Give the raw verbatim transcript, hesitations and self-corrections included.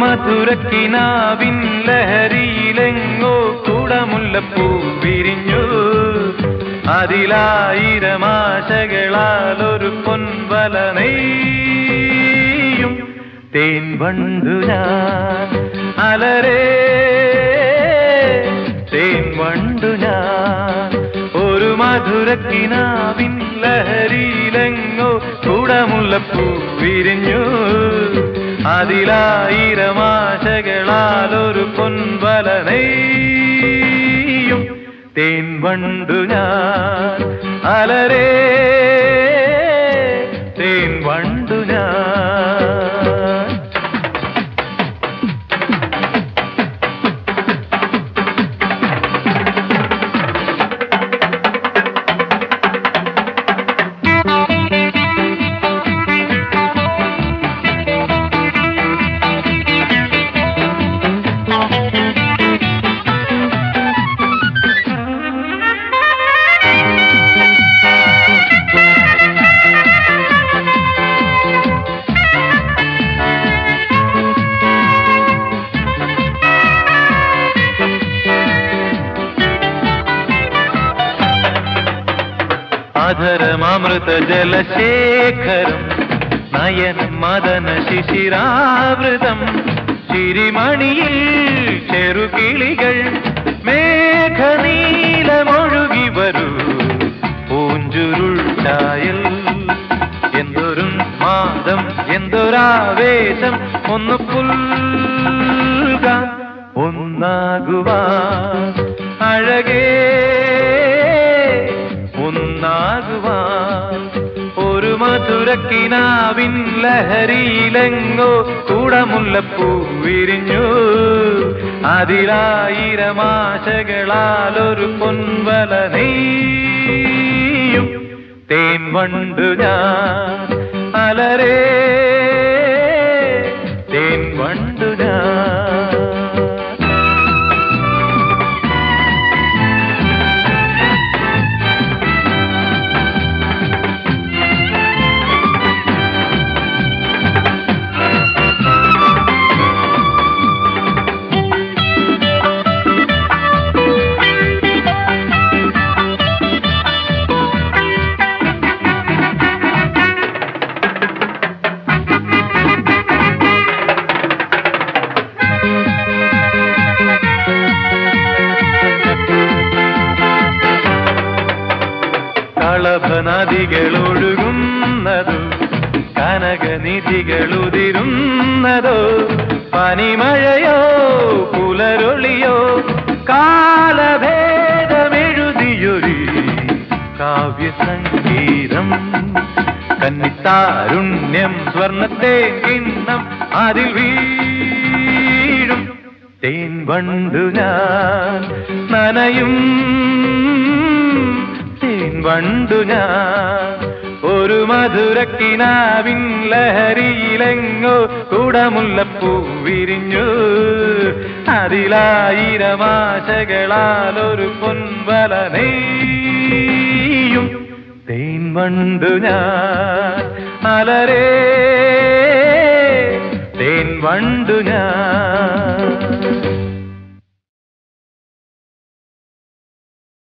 മധുരക്കിനാവിൻ ലഹരിയിലെങ്ങോ കുടമുല്ലപ്പൂ വിരിഞ്ഞു. അതിലായിരം ആശകളാൽ ഒരു പൊൻവല നെയ്യും തേൻ വണ്ടു ഞാൻ അലരേ തേൻ വണ്ടു ഞാൻ. ഒരു മധുരക്കിനാവിൻ ലഹരിയിലെങ്ങോ കുടമുല്ലപ്പൂ വിരിഞ്ഞു. അതിലായിരം ആശകളാൽ ഒരു പൊൻവല നെയ്യും തേൻ വണ്ടു ഞാൻ അലരേ തേൻ വണ്ടു ഞാൻ. അധരമൃത ജലശേഖരം നയനം മദന ശിശിരാവൃതം. ചിരിമണിയിൽ ചെറുകിളികൾ മേഘനീലമൊഴുകി വരൂ പൂഞ്ചുരുൾ ചായൽ. എന്തൊരു മാദം എന്തൊരാവേശം ഒന്ന് പുൽക ഒന്നാകുവാൻ അഴകേ ഒന്നാകുവാൻ. ഒരു മധുരക്കിനാവിൻ ലഹരിയിലെങ്ങോ കുടമുല്ലപ്പൂ വിരിഞ്ഞു. അതിലായിരം ആശകളാൽ ഒരു പൊൻവല നെയ്യും തേൻ വണ്ടു ഞാൻ അലരേ തേൻ വണ്ടു ഞാൻ. കളഭനദികളൊഴുകുന്നതോ കനകനിധികളുതിരുന്നതോ പനിമഴയോ പുലരൊളിയോ കാലഭേദമെഴുതിയൊരു കാവ്യസംഗീതം. കന്നിത്താരുണ്യം സ്വർണ്ണത്തെ കിണ്ണം അതിൽ വീഴും തേൻ വണ്ടു ഞാൻ നനയും തേൻ വണ്ടു ഞാൻ. ഒരു മധുരക്കിനാവിൻ ലഹരിയിലെങ്ങോ കുടമുല്ലപ്പൂ വിരിഞ്ഞു. അതിലായിരം ആശകളാൽ ഒരു പൊൻവല നെയ്യും തേൻ വണ്ടു ഞാൻ അലരേ തേൻ വണ്ടു ഞാൻ.